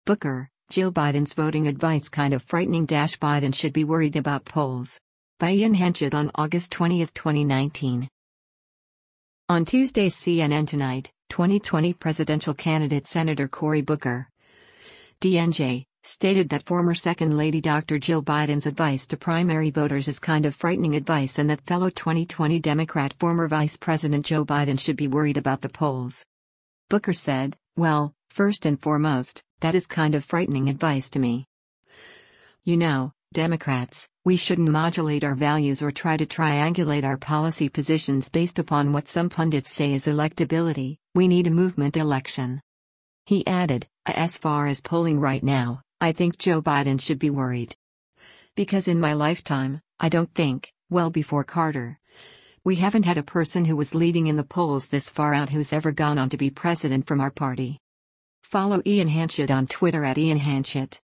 Booker, Jill Biden's voting advice kind of frightening. Biden should be worried about polls. By Ian Hanchett on August 20, 2019. On Tuesday's CNN Tonight, 2020 presidential candidate Senator Cory Booker, DNJ, stated that former Second Lady Dr. Jill Biden's advice to primary voters is kind of frightening advice and that fellow 2020 Democrat former Vice President Joe Biden should be worried about the polls. Booker said, "Well, first and foremost, that is kind of frightening advice to me. You know, Democrats, we shouldn't modulate our values or try to triangulate our policy positions based upon what some pundits say is electability. We need a movement election." He added, "As far as polling right now, I think Joe Biden should be worried. Because in my lifetime, I don't think, well before Carter, we haven't had a person who was leading in the polls this far out who's ever gone on to be president from our party." Follow Ian Hanchett on Twitter @IanHanchett.